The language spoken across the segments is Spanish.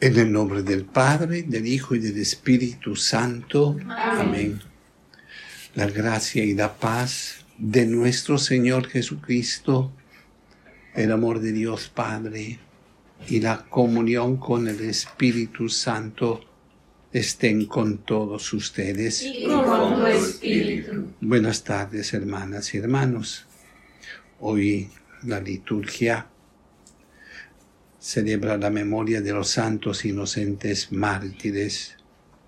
En el nombre del Padre, del Hijo y del Espíritu Santo. Amén. La gracia y la paz de nuestro Señor Jesucristo, el amor de Dios Padre y la comunión con el Espíritu Santo estén con todos ustedes. Y con tu espíritu. Buenas tardes, hermanas y hermanos. Hoy la liturgia celebra la memoria de los santos inocentes mártires.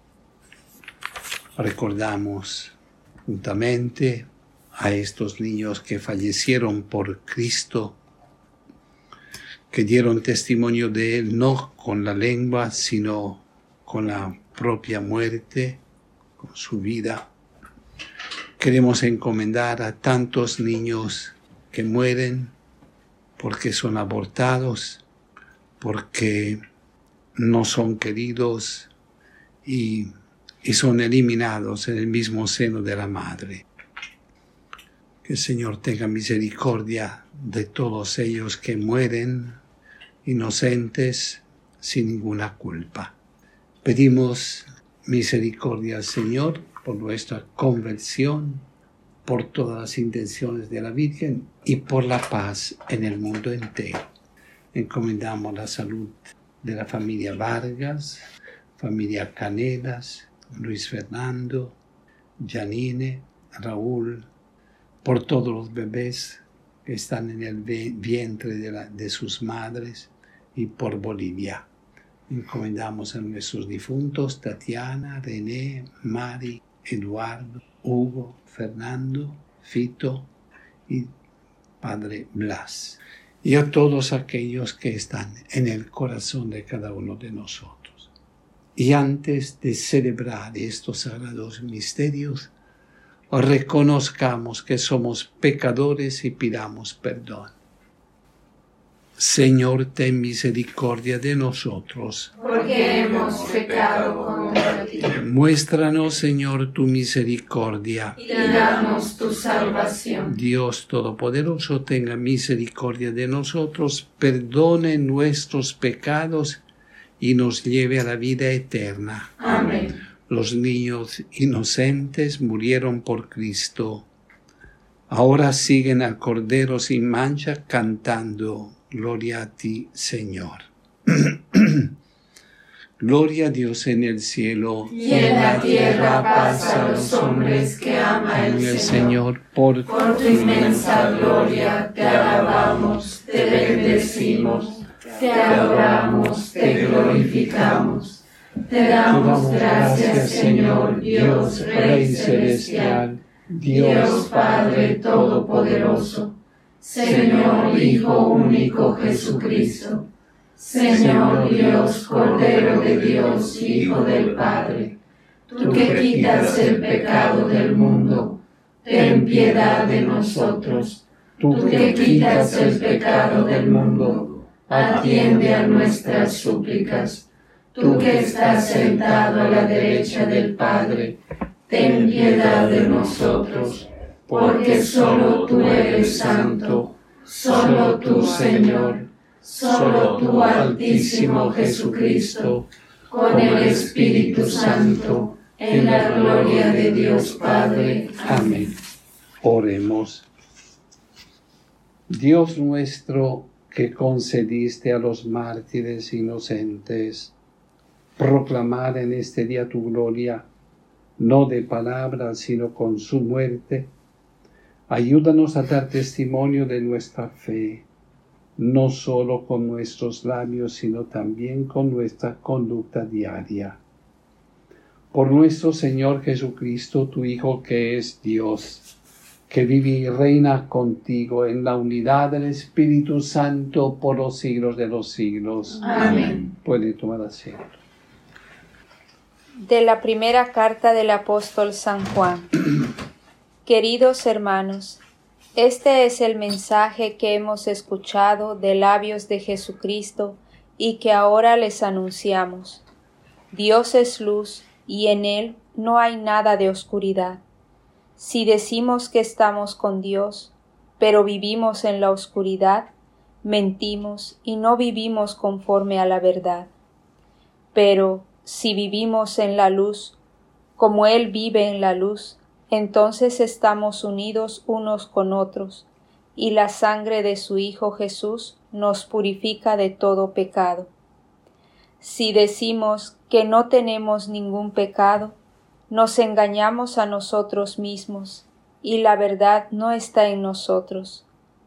Recordamos juntamente a estos niños que fallecieron por Cristo, que dieron testimonio de Él no con la lengua, sino con la propia muerte, con su vida. Queremos encomendar a tantos niños que mueren porque son abortados, porque no son queridos y son eliminados en el mismo seno de la madre. Que el Señor tenga misericordia de todos ellos que mueren inocentes sin ninguna culpa. Pedimos misericordia al Señor por nuestra conversión, por todas las intenciones de la Virgen y por la paz en el mundo entero. Encomendamos la salud de la familia Vargas, familia Canelas, Luis Fernando, Janine, Raúl, por todos los bebés que están en el vientre de sus madres y por Bolivia. Encomendamos a nuestros difuntos Tatiana, René, Mari, Eduardo, Hugo, Fernando, Fito y Padre Blas. Y a todos aquellos que están en el corazón de cada uno de nosotros. Y antes de celebrar estos sagrados misterios, reconozcamos que somos pecadores y pidamos perdón. Señor, ten misericordia de nosotros. Porque hemos pecado contra ti. Muéstranos, Señor, tu misericordia. Y danos tu salvación. Dios Todopoderoso, tenga misericordia de nosotros, perdone nuestros pecados y nos lleve a la vida eterna. Amén. Los niños inocentes murieron por Cristo. Ahora siguen al Cordero sin mancha cantando: Gloria a ti, Señor. Gloria a Dios en el cielo. Y en la tierra paz a los hombres que aman al Señor. Por tu inmensa gloria te alabamos, te bendecimos, te adoramos, te glorificamos. Te damos gracias, Señor, Dios, Rey celestial, Dios Padre Todopoderoso, Señor Hijo único Jesucristo, Señor Dios, Cordero de Dios, Hijo del Padre, tú que quitas el pecado del mundo, ten piedad de nosotros. Tú que quitas el pecado del mundo, atiende a nuestras súplicas. Tú que estás sentado a la derecha del Padre, ten piedad de nosotros, porque solo tú eres santo, solo tú, Señor, solo tú, Altísimo Jesucristo, con el Espíritu Santo, en la gloria de Dios Padre. Amén. Oremos. Dios nuestro, que concediste a los mártires inocentes proclamar en este día tu gloria, no de palabras, sino con su muerte, ayúdanos a dar testimonio de nuestra fe, no solo con nuestros labios, sino también con nuestra conducta diaria. Por nuestro Señor Jesucristo, tu Hijo, que es Dios, que vive y reina contigo en la unidad del Espíritu Santo por los siglos de los siglos. Amén. Puede tomar asiento. De la primera carta del apóstol San Juan. Queridos hermanos, este es el mensaje que hemos escuchado de labios de Jesucristo y que ahora les anunciamos. Dios es luz y en Él no hay nada de oscuridad. Si decimos que estamos con Dios, pero vivimos en la oscuridad, mentimos y no vivimos conforme a la verdad. Pero si vivimos en la luz, como Él vive en la luz, entonces estamos unidos unos con otros, y la sangre de su Hijo Jesús nos purifica de todo pecado. Si decimos que no tenemos ningún pecado, nos engañamos a nosotros mismos, y la verdad no está en nosotros.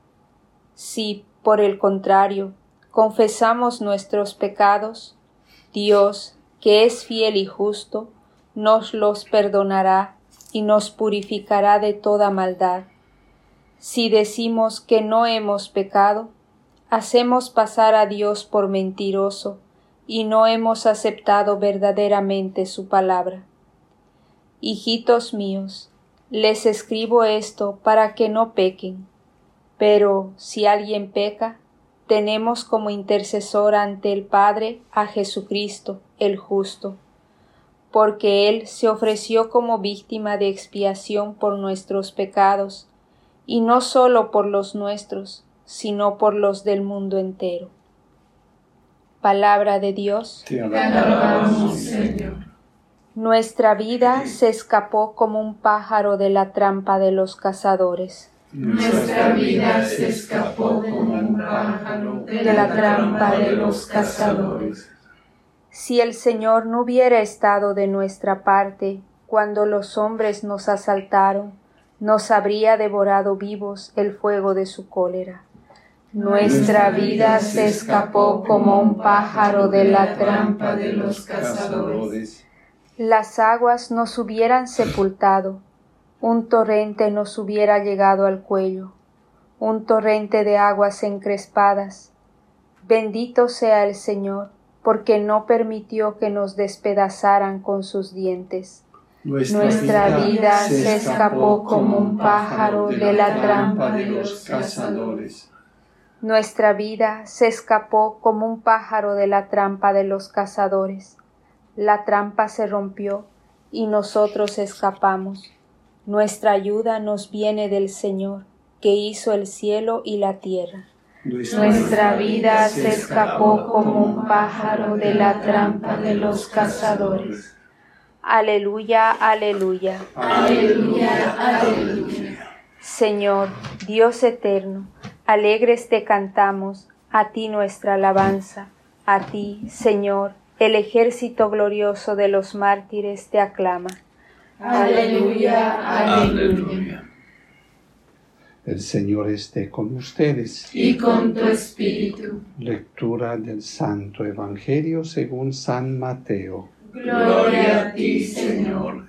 Si, por el contrario, confesamos nuestros pecados, Dios, que es fiel y justo, nos los perdonará y nos purificará de toda maldad. Si decimos que no hemos pecado, hacemos pasar a Dios por mentiroso y no hemos aceptado verdaderamente su palabra. Hijitos míos, les escribo esto para que no pequen, pero si alguien peca, tenemos como intercesor ante el Padre a Jesucristo, el justo, porque Él se ofreció como víctima de expiación por nuestros pecados, y no solo por los nuestros, sino por los del mundo entero. Palabra de Dios. Te alabamos, Señor. Nuestra vida se escapó como un pájaro de la trampa de los cazadores. Nuestra vida se escapó como un pájaro de la trampa de los cazadores. Si el Señor no hubiera estado de nuestra parte cuando los hombres nos asaltaron, nos habría devorado vivos el fuego de su cólera. Nuestra vida se escapó como un pájaro de la trampa de los cazadores. Las aguas nos hubieran sepultado, un torrente nos hubiera llegado al cuello, un torrente de aguas encrespadas. Bendito sea el Señor, porque no permitió que nos despedazaran con sus dientes. Nuestra vida se escapó como un pájaro de la trampa de los cazadores. Nuestra vida se escapó como un pájaro de la trampa de los cazadores. La trampa se rompió y nosotros escapamos. Nuestra ayuda nos viene del Señor, que hizo el cielo y la tierra. Nuestra vida se escapó como un pájaro de la trampa de los cazadores. Aleluya, aleluya. Aleluya, aleluya. Señor, Dios eterno, alegres te cantamos, a ti nuestra alabanza, a ti, Señor, el ejército glorioso de los mártires te aclama. Aleluya, aleluya. El Señor esté con ustedes. Y con tu espíritu. Lectura del Santo Evangelio según San Mateo. Gloria a ti, Señor.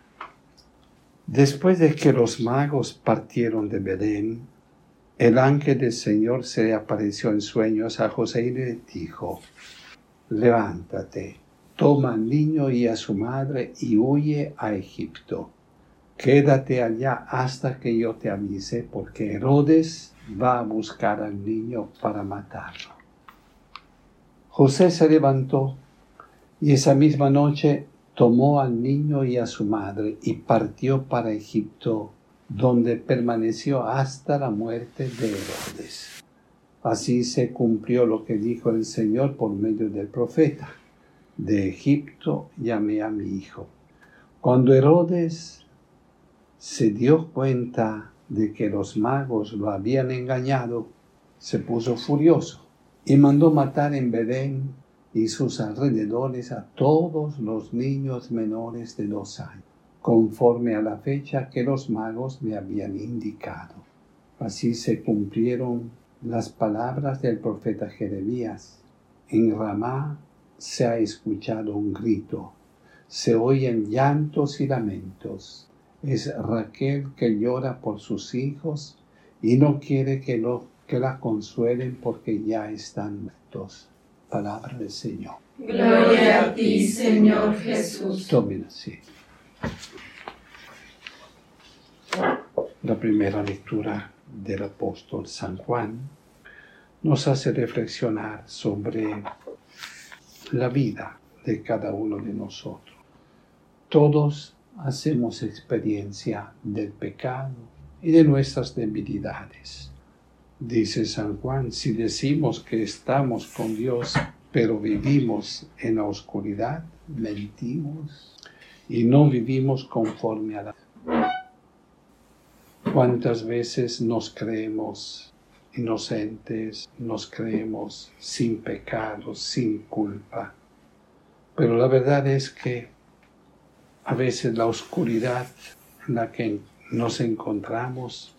Después de que los magos partieron de Belén, el ángel del Señor se le apareció en sueños a José y le dijo: levántate, toma al niño y a su madre y huye a Egipto. Quédate allá hasta que yo te avise, porque Herodes va a buscar al niño para matarlo. José se levantó y esa misma noche tomó al niño y a su madre y partió para Egipto, donde permaneció hasta la muerte de Herodes. Así se cumplió lo que dijo el Señor por medio del profeta: de Egipto llamé a mi hijo. Cuando Herodes se dio cuenta de que los magos lo habían engañado, se puso furioso y mandó matar en Belén y sus alrededores a todos los niños menores de 2 años, conforme a la fecha que los magos le habían indicado. Así se cumplieron las palabras del profeta Jeremías: en Ramá se ha escuchado un grito, se oyen llantos y lamentos. Es Raquel que llora por sus hijos y no quiere que la consuelen porque ya están muertos. Palabra del Señor. Gloria a ti, Señor Jesús. Tomen así. La primera lectura del apóstol San Juan nos hace reflexionar sobre la vida de cada uno de nosotros. Todos hacemos experiencia del pecado y de nuestras debilidades. Dice San Juan: si decimos que estamos con Dios, pero vivimos en la oscuridad, mentimos y no vivimos conforme a la... ¿Cuántas veces nos creemos inocentes, nos creemos sin pecado, sin culpa? Pero la verdad es que a veces la oscuridad en la que nos encontramos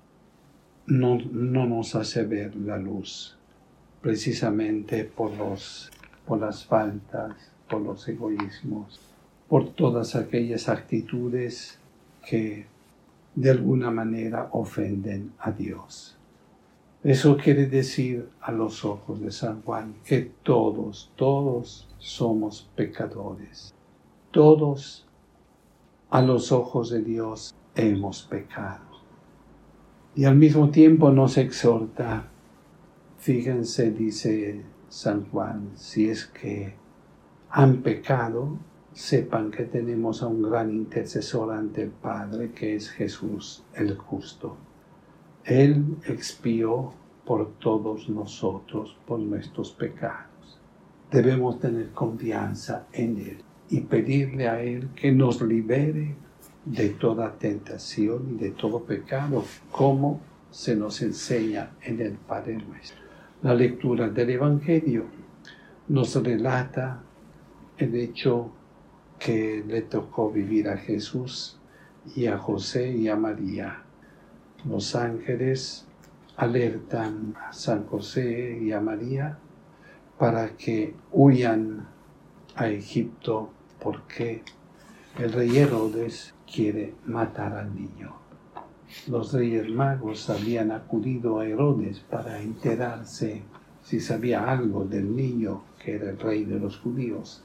no nos hace ver la luz, precisamente por las faltas, por los egoísmos, por todas aquellas actitudes que de alguna manera ofenden a Dios. Eso quiere decir a los ojos de San Juan que todos somos pecadores. Todos a los ojos de Dios hemos pecado. Y al mismo tiempo nos exhorta, fíjense, dice San Juan, si es que han pecado, sepan que tenemos a un gran intercesor ante el Padre, que es Jesús el justo. Él expió por todos nosotros, por nuestros pecados. Debemos tener confianza en Él y pedirle a Él que nos libere de toda tentación y de todo pecado, como se nos enseña en el Padre Nuestro. La lectura del Evangelio nos relata el hecho que le tocó vivir a Jesús y a José y a María. Los ángeles alertan a San José y a María para que huyan a Egipto porque el rey Herodes quiere matar al niño. Los reyes magos habían acudido a Herodes para enterarse si sabía algo del niño que era el rey de los judíos.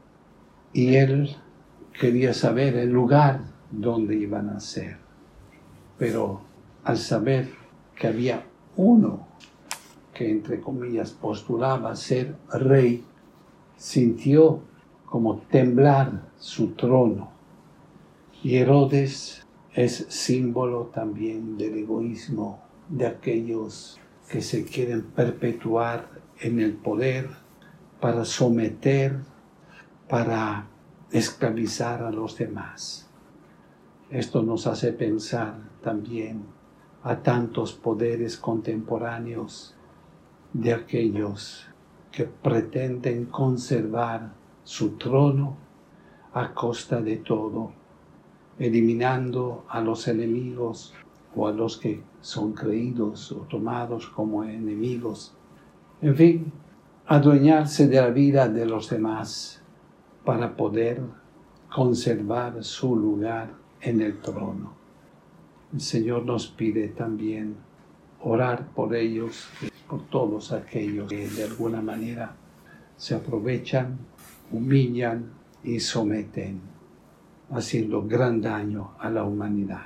Y él quería saber el lugar donde iban a nacer. Pero al saber que había uno que, entre comillas, postulaba ser rey, sintió como temblar su trono. Y Herodes es símbolo también del egoísmo de aquellos que se quieren perpetuar en el poder para someter, para esclavizar a los demás. Esto nos hace pensar también a tantos poderes contemporáneos de aquellos que pretenden conservar su trono a costa de todo, eliminando a los enemigos o a los que son creídos o tomados como enemigos. En fin, adueñarse de la vida de los demás para poder conservar su lugar en el trono. El Señor nos pide también orar por ellos, por todos aquellos que de alguna manera se aprovechan, humillan y someten, haciendo gran daño a la humanidad.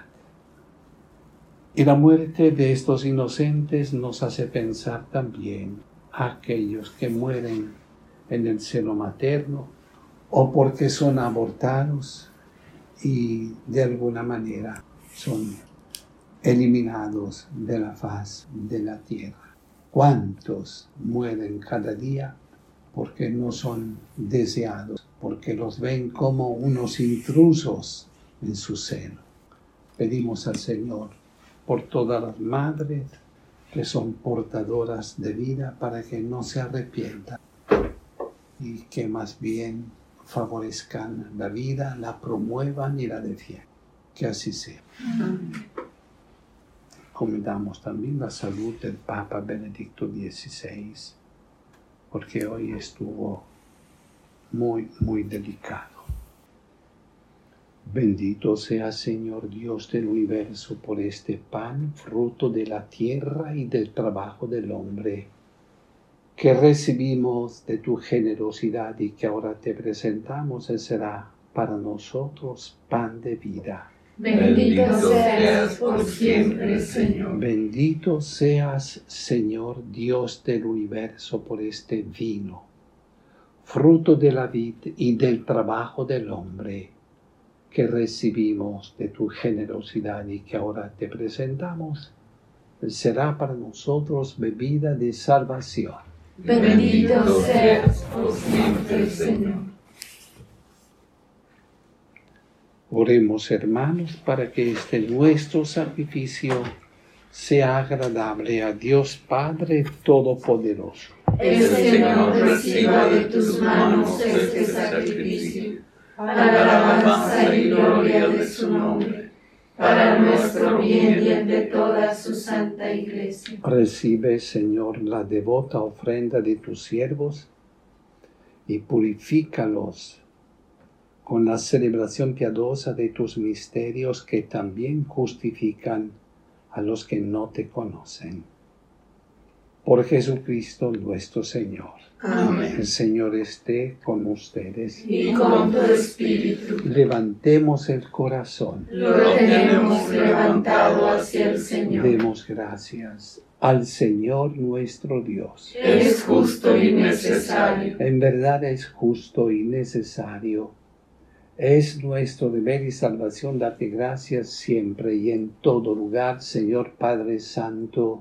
Y la muerte de estos inocentes nos hace pensar también a aquellos que mueren en el seno materno o porque son abortados y de alguna manera son eliminados de la faz de la tierra. ¿Cuántos mueren cada día porque no son deseados, porque los ven como unos intrusos en su seno? Pedimos al Señor por todas las madres que son portadoras de vida para que no se arrepientan y que más bien favorezcan la vida, la promuevan y la defiendan. Que así sea. Encomendamos también la salud del Papa Benedicto XVI, porque hoy estuvo muy delicado. Bendito sea, Señor Dios del universo, por este pan, fruto de la tierra y del trabajo del hombre, que recibimos de tu generosidad y que ahora te presentamos. Él será para nosotros pan de vida. Bendito seas por siempre, Señor. Bendito seas, Señor Dios del universo, por este vino, fruto de la vid y del trabajo del hombre, que recibimos de tu generosidad y que ahora te presentamos. Será para nosotros bebida de salvación. Bendito seas por siempre, Señor. Oremos, hermanos, para que este nuestro sacrificio sea agradable a Dios Padre Todopoderoso. El Señor reciba de tus manos este sacrificio, para la alabanza y gloria de su nombre, para nuestro bien y el de toda su santa Iglesia. Recibe, Señor, la devota ofrenda de tus siervos y purifícalos con la celebración piadosa de tus misterios que también justifican a los que no te conocen. Por Jesucristo nuestro Señor. Amén. El Señor esté con ustedes. Y con tu espíritu. Levantemos el corazón. Lo tenemos levantado hacia el Señor. Demos gracias al Señor nuestro Dios. Es justo y necesario. En verdad es justo y necesario. Es nuestro deber y salvación darte gracias siempre y en todo lugar, Señor Padre Santo,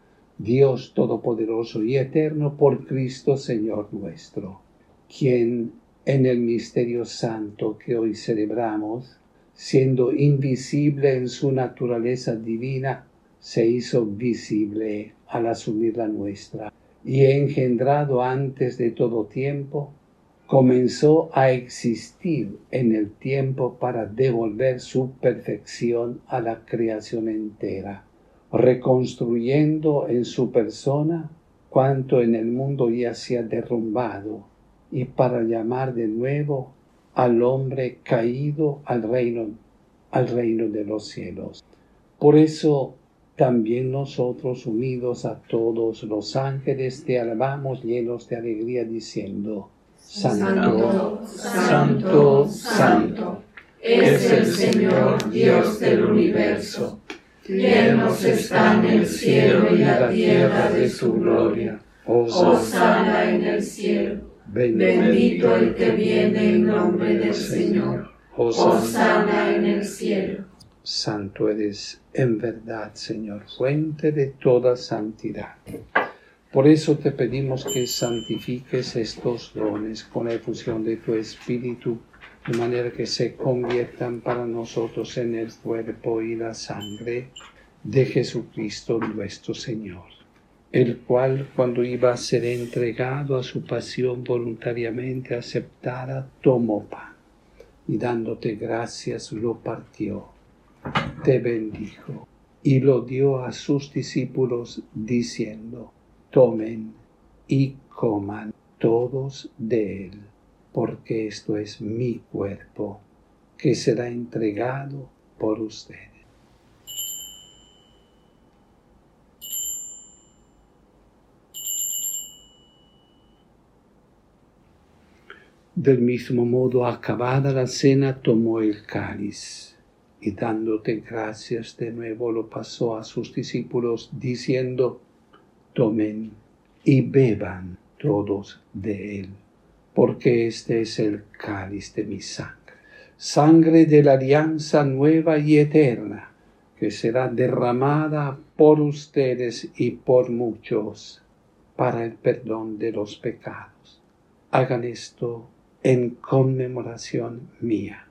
Dios Todopoderoso y Eterno, por Cristo Señor nuestro, quien en el misterio santo que hoy celebramos, siendo invisible en su naturaleza divina, se hizo visible al asumir la nuestra, y engendrado antes de todo tiempo, comenzó a existir en el tiempo para devolver su perfección a la creación entera, reconstruyendo en su persona cuanto en el mundo ya se ha derrumbado, y para llamar de nuevo al hombre caído al reino de los cielos. Por eso también nosotros, unidos a todos los ángeles, te alabamos llenos de alegría, diciendo: Santo, Santo, Santo, es el Señor Dios del universo. Llenos están el cielo y la tierra de su gloria. Hosana en el cielo. Bendito el que viene en nombre del Señor. Hosana en el cielo. Santo eres en verdad, Señor, fuente de toda santidad. Por eso te pedimos que santifiques estos dones con la efusión de tu Espíritu, de manera que se conviertan para nosotros en el cuerpo y la sangre de Jesucristo nuestro Señor, el cual, cuando iba a ser entregado a su pasión voluntariamente aceptada, tomó pan y dándote gracias lo partió, te bendijo y lo dio a sus discípulos diciendo: tomen y coman todos de él, porque esto es mi cuerpo, que será entregado por ustedes. Del mismo modo, acabada la cena, tomó el cáliz y dándote gracias de nuevo lo pasó a sus discípulos, diciendo: tomen y beban todos de él, porque este es el cáliz de mi sangre, sangre de la alianza nueva y eterna, que será derramada por ustedes y por muchos para el perdón de los pecados. Hagan esto en conmemoración mía.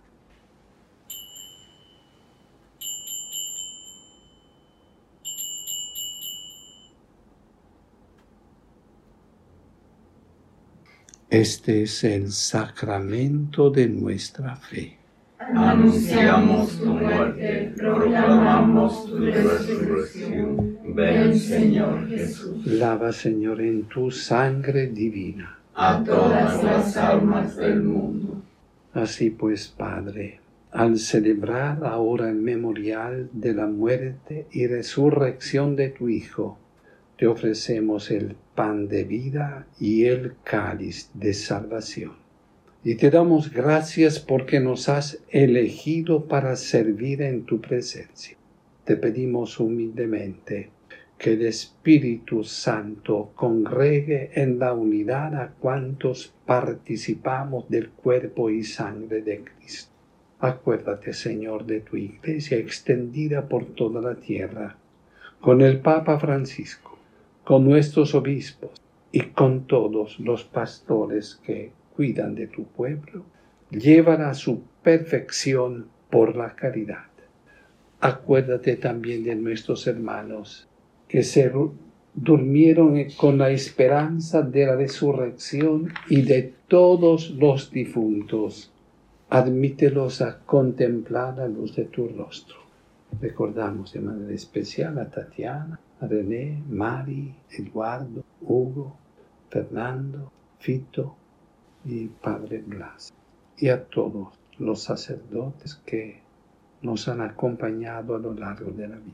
Este es el sacramento de nuestra fe. Anunciamos tu muerte, proclamamos tu resurrección. Ven, Señor Jesús. Lava, Señor, en tu sangre divina a todas las almas del mundo. Así pues, Padre, al celebrar ahora el memorial de la muerte y resurrección de tu Hijo, te ofrecemos el pan de vida y el cáliz de salvación. Y te damos gracias porque nos has elegido para servir en tu presencia. Te pedimos humildemente que el Espíritu Santo congregue en la unidad a cuantos participamos del cuerpo y sangre de Cristo. Acuérdate, Señor, de tu Iglesia extendida por toda la tierra, con el Papa Francisco, con nuestros obispos, y con todos los pastores que cuidan de tu pueblo, llévala a su perfección por la caridad. Acuérdate también de nuestros hermanos que se durmieron con la esperanza de la resurrección y de todos los difuntos. Admítelos a contemplar la luz de tu rostro. Recordamos de manera especial a Tatiana, a René, Mari, Eduardo, Hugo, Fernando, Fito y Padre Blas. Y a todos los sacerdotes que nos han acompañado a lo largo de la vida.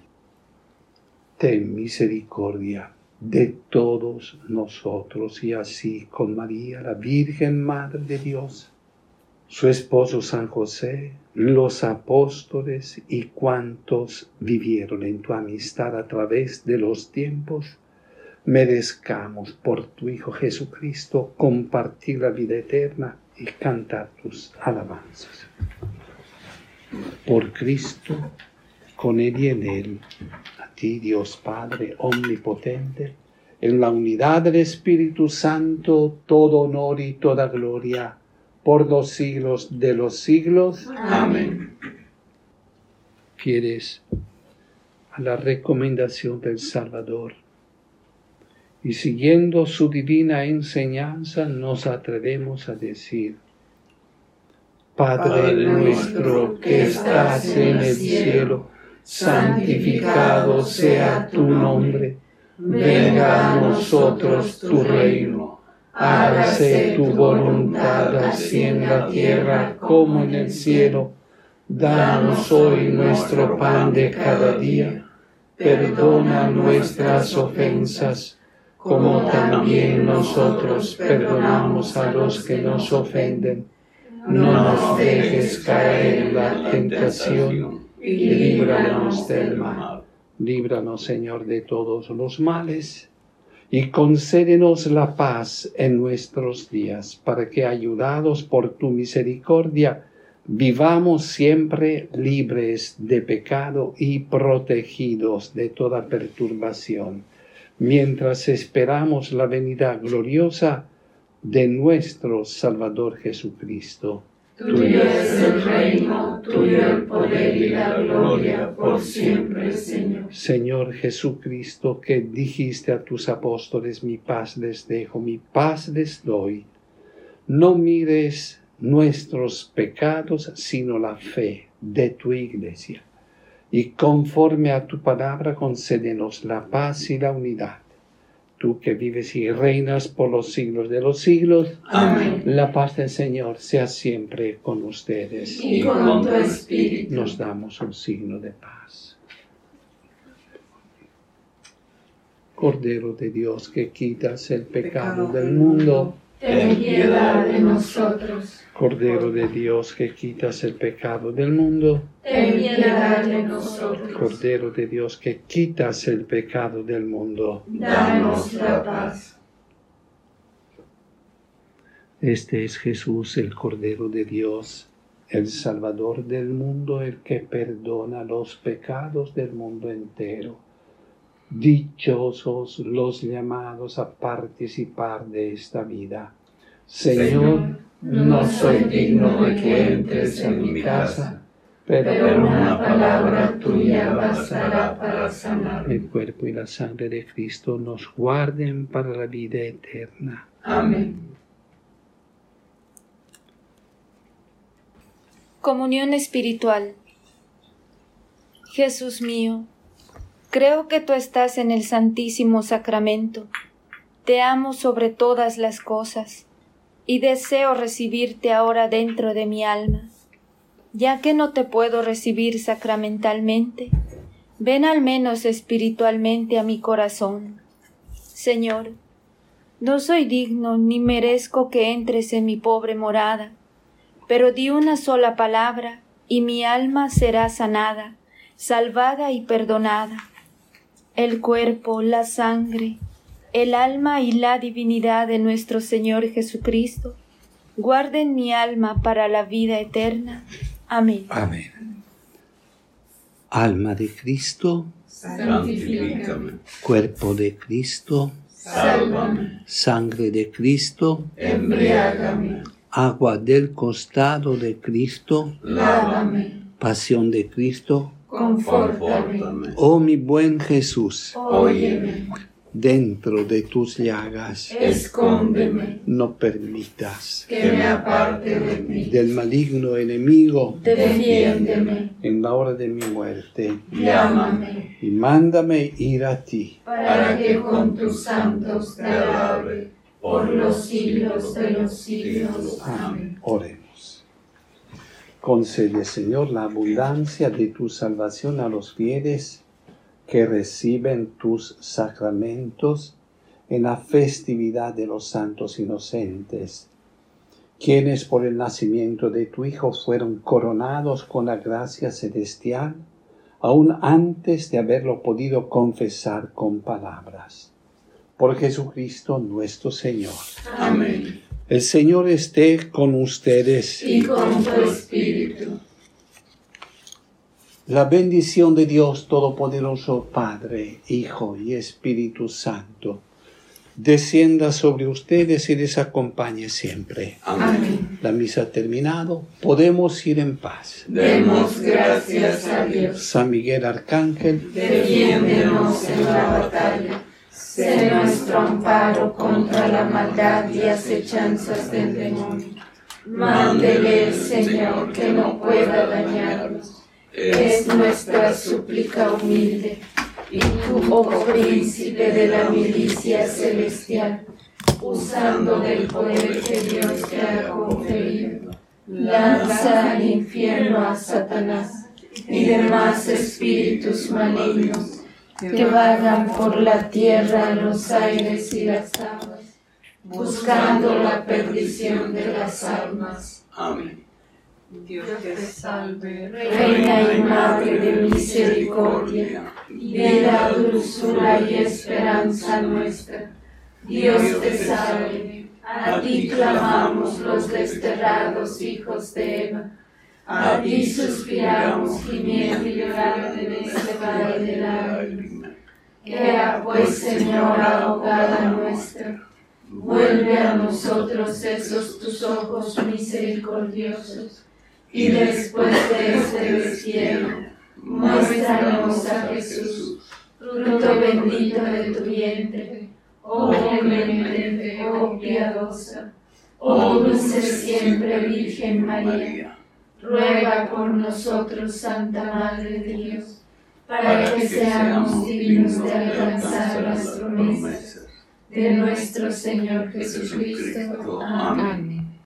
Ten misericordia de todos nosotros y así con María, la Virgen Madre de Dios, su esposo San José, los apóstoles y cuantos vivieron en tu amistad a través de los tiempos, merezcamos por tu Hijo Jesucristo compartir la vida eterna y cantar tus alabanzas. Por Cristo, con Él y en Él, a ti Dios Padre omnipotente, en la unidad del Espíritu Santo, todo honor y toda gloria, por los siglos de los siglos. Amén. Fieles a la recomendación del Salvador y siguiendo su divina enseñanza, nos atrevemos a decir: Padre nuestro que estás en el cielo, santificado sea tu nombre. Venga a nosotros tu reino. Hágase tu voluntad así en la tierra como en el cielo. Danos hoy nuestro pan de cada día. Perdona nuestras ofensas, como también nosotros perdonamos a los que nos ofenden. No nos dejes caer en la tentación y líbranos del mal. Líbranos, Señor, de todos los males y concédenos la paz en nuestros días, para que, ayudados por tu misericordia, vivamos siempre libres de pecado y protegidos de toda perturbación, mientras esperamos la venida gloriosa de nuestro Salvador Jesucristo. Tuyo es el reino, tuyo el poder y la gloria por siempre, Señor. Señor Jesucristo, que dijiste a tus apóstoles: mi paz les dejo, mi paz les doy. No mires nuestros pecados, sino la fe de tu Iglesia. Y conforme a tu palabra, concédenos la paz y la unidad. Tú que vives y reinas por los siglos de los siglos. Amén. La paz del Señor sea siempre con ustedes. Y con tu espíritu. Nos damos un signo de paz. Cordero de Dios, que quitas el pecado del mundo, ten piedad de nosotros. Cordero de Dios, que quitas el pecado del mundo, ten piedad de nosotros. Cordero de Dios, que quitas el pecado del mundo, danos la paz. Este es Jesús, el Cordero de Dios, el Salvador del mundo, el que perdona los pecados del mundo entero. Dichosos los llamados a participar de esta vida. Señor, no soy digno de que entres en mi casa, pero una palabra tuya bastará para sanar. El cuerpo y la sangre de Cristo nos guarden para la vida eterna. Amén. Comunión espiritual. Jesús mío, creo que tú estás en el Santísimo Sacramento. Te amo sobre todas las cosas y deseo recibirte ahora dentro de mi alma. Ya que no te puedo recibir sacramentalmente, ven al menos espiritualmente a mi corazón. Señor, no soy digno ni merezco que entres en mi pobre morada, pero di una sola palabra y mi alma será sanada, salvada y perdonada. El cuerpo, la sangre, el alma y la divinidad de nuestro Señor Jesucristo guarden mi alma para la vida eterna. Amén. Amén. Alma de Cristo, Santifícame. cuerpo de Cristo, sálvame. Sangre de Cristo, Embriágame. agua del costado de Cristo, Lávame. pasión de Cristo, Confórtame. oh mi buen Jesús, Óyeme. dentro de tus llagas, Escóndeme. no permitas Que me aparte de mí. del maligno enemigo, Defiéndeme. en la hora de mi muerte, Llámame. y mándame ir a ti. Para que con tus santos te alabe por los siglos de los siglos. Amén. Oremos. Concede, Señor, la abundancia de tu salvación a los fieles que reciben tus sacramentos en la festividad de los santos inocentes, quienes por el nacimiento de tu Hijo fueron coronados con la gracia celestial, aún antes de haberlo podido confesar con palabras. Por Jesucristo nuestro Señor. Amén. El Señor esté con ustedes. Y con tu espíritu. La bendición de Dios Todopoderoso, Padre, Hijo y Espíritu Santo, descienda sobre ustedes y les acompañe siempre. Amén. La misa ha terminado. Podemos ir en paz. Demos gracias a Dios. San Miguel Arcángel, Defiéndenos en la batalla. Sé nuestro amparo contra la maldad y acechanzas del demonio. Mándele el Señor que no pueda dañarnos. Es nuestra súplica humilde. Y tú, oh príncipe de la milicia celestial, usando del poder que Dios te ha conferido, lanza al infierno a Satanás y demás espíritus malignos que vagan por la tierra, los aires y las aguas, buscando la perdición de las almas. Amén. Dios te salve, Reina y Madre de misericordia, vida, dulzura y esperanza nuestra. Dios te salve, a ti clamamos los desterrados hijos de Eva, a ti suspiramos gimiendo y llorando en este valle de lágrimas. Ea pues, Señora, abogada nuestra, vuelve a nosotros esos tus ojos misericordiosos, y después de este destierro, muéstranos a Jesús, fruto bendito de tu vientre, oh clemente, oh piadosa, oh dulce siempre Virgen María. Ruega por nosotros, Santa Madre de Dios, para que seamos dignos de alcanzar las promesas de nuestro Señor Jesucristo. Amén.